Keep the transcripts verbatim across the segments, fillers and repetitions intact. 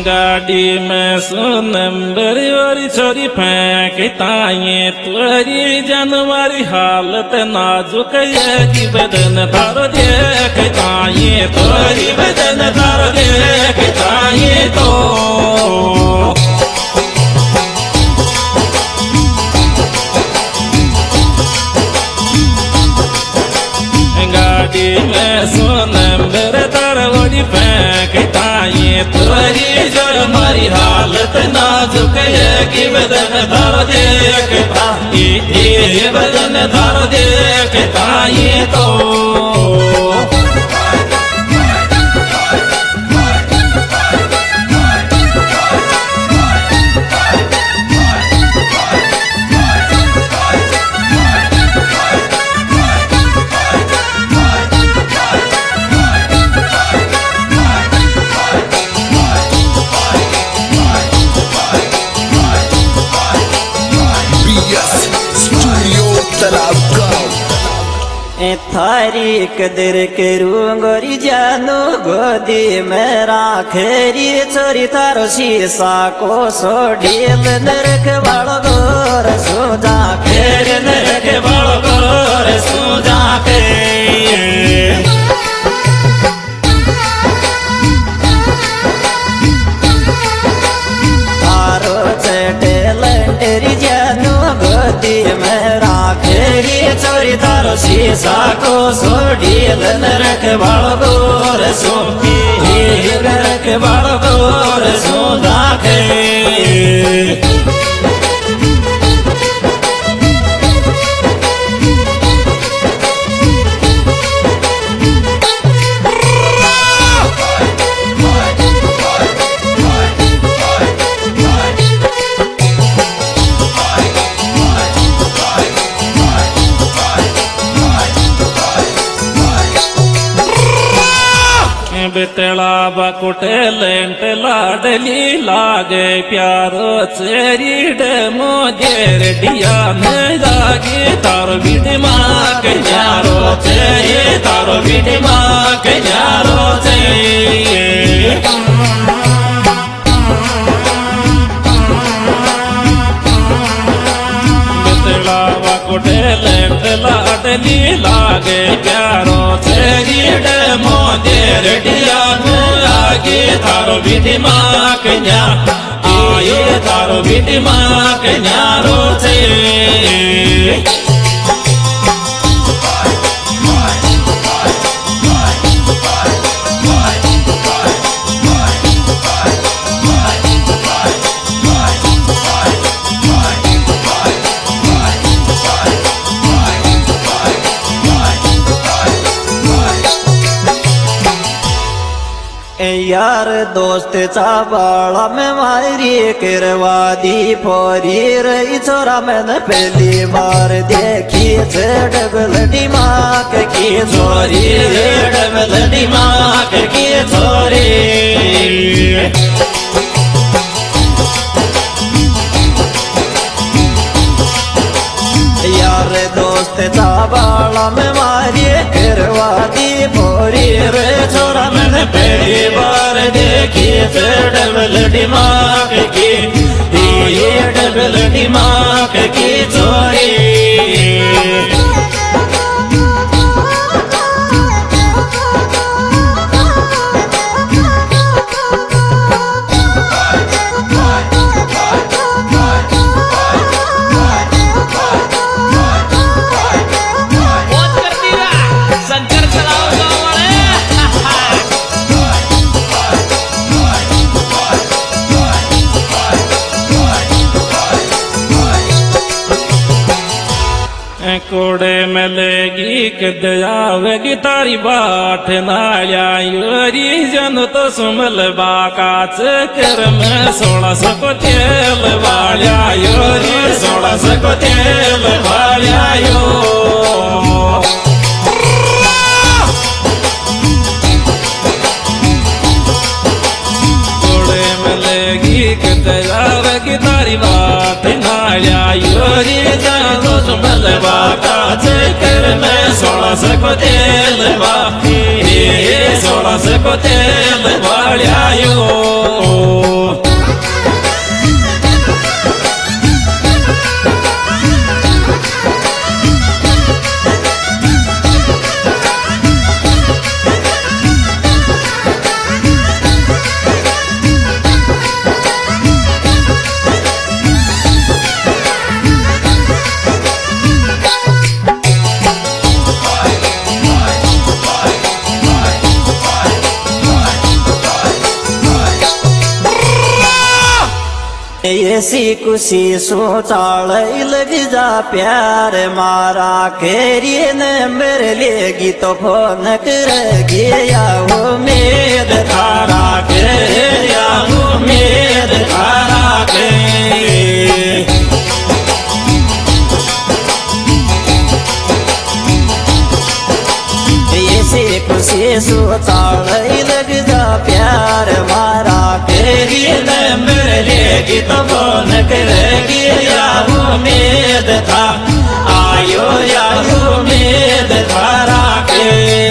गाड़ी में सुनंबर और छोरी फेंक ताये तुरी जनवरी हालत नाजुक की बदन थारो देख ताये तुरी बदन थारो देख ताये तो गाड़ी में सुनंबर तारोड़ी फेंक ताये तुरी हमारी हालत नाजुक है कि बदन धर देखता ये बदन धर देखता ये तो थारी कदर करूं गोरी जानू गोदी में राखेरी छोरी थारो शीशा को सोडील नरक वालो गोर सुजा खेर नरक वालो गोर सुजा के थारो चटेलंटेरी जानू गोदी में राखेरी छोरी थारो शीशा को सोडील नरक वालो गोर सो नरक वालो गोर सो दाखे बेतला बकुटे लेंट लाडली लागे प्यारो चेरी डमो जेर डिया में जागे तारो बिड माँ के न्यारो चेये तारो बिड माँ के न्यारो चेये बेतला बकुटे लेंट लाडली लागे प्यारो चेरी डमो जेर डिया आगे थारो बिडी माँ के न्या आये थारो बिडी माँ के न्यारो छे यार दोस्त चाबाला में मारी करवा दी फोरी रही छोरा मैंने पहली बार देखी डबल दिमाग की छोरी डबल दिमाग की छोरी यार दोस्त चाबाला में मारी करवा दी फोरी रे छोरा मैंने पहली बार देखी डबल दिमाग की ये डबल दिमाग की छोरी कोड़े में लेगी के दयावेगी तारी बाट नाया योरी जन तो सुमल बाका चक्कर में सोलह सौ तेल वाल्या योरी सोलह सौ तेल वाल्या यो कोड़े में लेगी के दयावेगी तारी बाट नाया योरी जन तो सुमल बाका चक्कर में सोलह सौ तेल वाली सोलह सौ तेल वाळ्यायो ऐसी खुशी सोचाल लग जा प्यार मारा खेरी नंबर लेगी तो फोन करेगी या उम्मीद थारा के या उम्मीद थारा के ऐसी खुशी सोचाल लग जा प्यार मारा तेरी नंबर लेगी तो फोन करेगी या उम्मीद था आयो या उम्मीद थारा के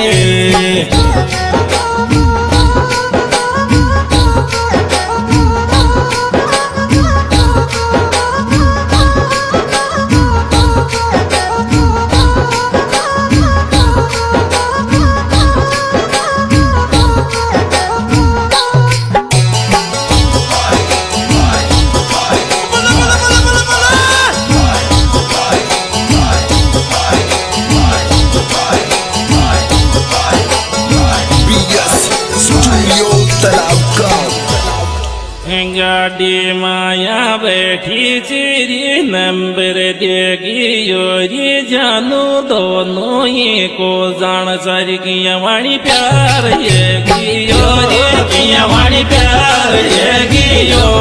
गाड़ी माया बैठी चिरी नंबर देगी योरी जानू दोनों ये को जान सारी किया वाणी प्यार ये योरी किया वाणी प्यार ये यो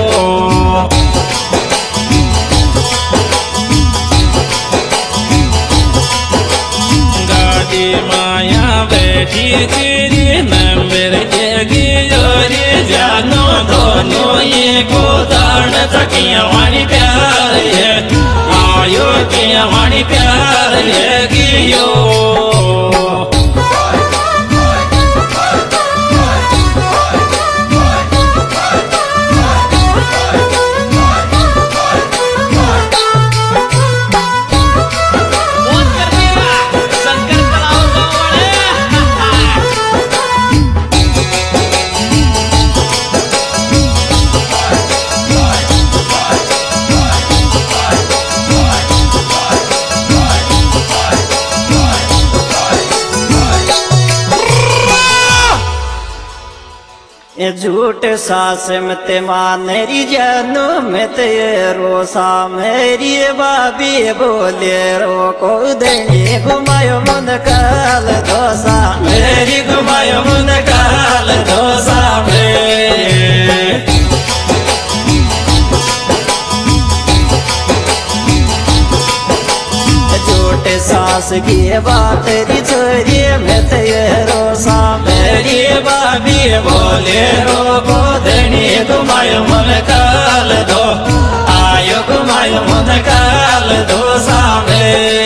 गाड़ी माया बैठी चिरी नंबर देगी योरी जानू दोनों ये को दान सकिया वाणी प्यार ये आयो किया वाणी प्यार ये गियो झूठ सास मत मानेरी जानू मत ये रोसा मेरी बाबी बोले रो को देनी घुमायो मन काल दोसा मेरी घुमायो मन काल दोसा में झूठ सास की बात री छोरी मत ये रोसा मेरी बाबी बोले रो को देनी घुमायो मन काल दो आयो घुमायो मन काल दो सामे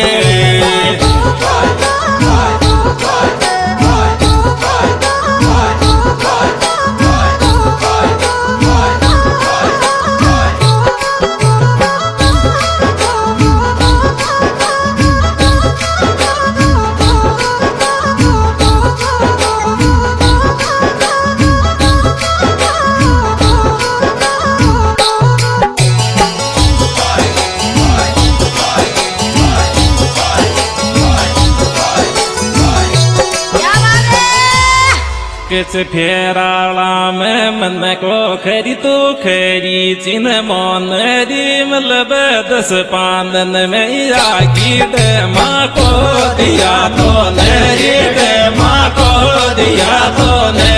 किस फेराला में मन को खरी तो खरी चिन मन री मतलब दस पानन में आगी दे माँ को दिया तो नेरी दे माँ को दिया तो ने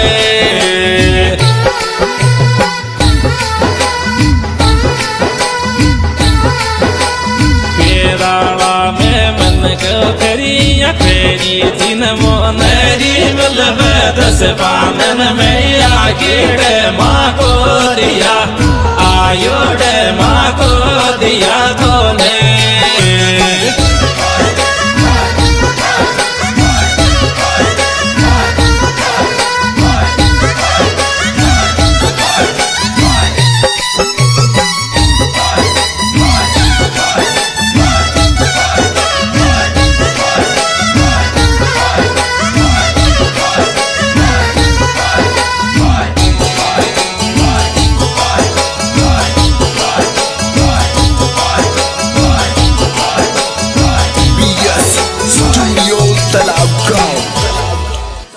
फेराला में मन को खरी या खरी चिन मन री मतलब दस पानन में आगे डे माँ को दिया आयो डे माँ को दिया तो ने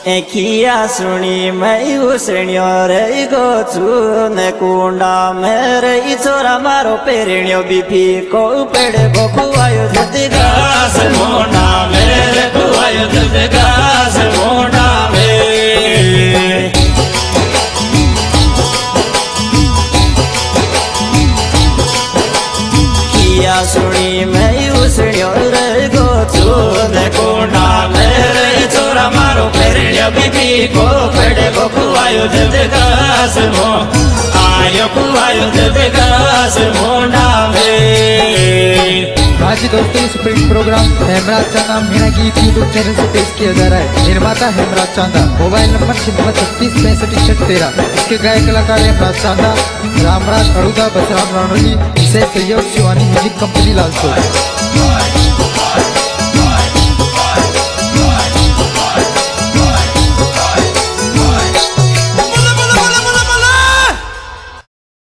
एखिया सुनी मैं उसण्यो रे गो छू ने कुंडा मेरे छोरा मारो पेरणियो बीपी को पेड़ को खुआयो जद घास मोंडा मेरे खुआयो जद घास मोंडा में किया सुनी मैं उसण्यो रे गो छू ने कुंडा मेरे छोरा मारो पेरणियो बीपी को पेड़ को खुआयो जद घास मो आयो खुआयो जद घास मोंडा में। हाँ जी दोस्तों, इस प्रोग्राम हेमराज चांदा मीणा गीत यूट्यूब चैनल से पेश किया जा रहा है। निर्माता हेमराज चांदा, मोबाइल नंबर छिहत्तर छत्तीस पैंसठ इकसठ तेरह। इसके गायक कलाकार हेमराज चांदा, रामराज अड़ूदा, बसराम रानोली, से सहयोग शिवानी म्यूजिक कंपनी लालसोट।